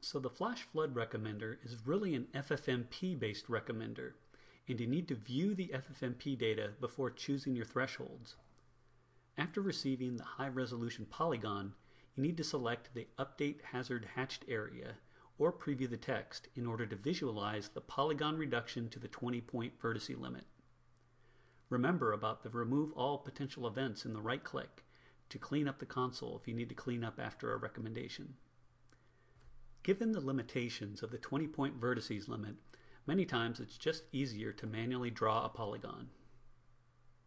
So the Flash Flood Recommender is really an FFmpeg based recommender, and you need to view the FFmpeg data before choosing your thresholds. After receiving the high resolution polygon, you need to select the Update Hazard Hatched Area or preview the text in order to visualize the polygon reduction to the 20-point vertice limit. Remember about the Remove All Potential Events in the right click to clean up the console if you need to clean up after a recommendation. Given the limitations of the 20-point vertices limit, many times it's just easier to manually draw a polygon.